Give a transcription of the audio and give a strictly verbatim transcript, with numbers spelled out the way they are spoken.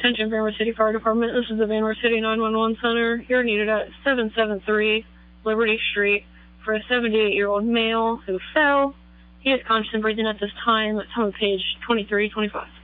Attention Van Wert City Fire Department, this is the Van Wert City nine one one Center. You're needed at seven seven three Liberty Street for a seventy-eight-year-old male who fell. He is conscious and breathing at this time. That's on page twenty-three twenty-five.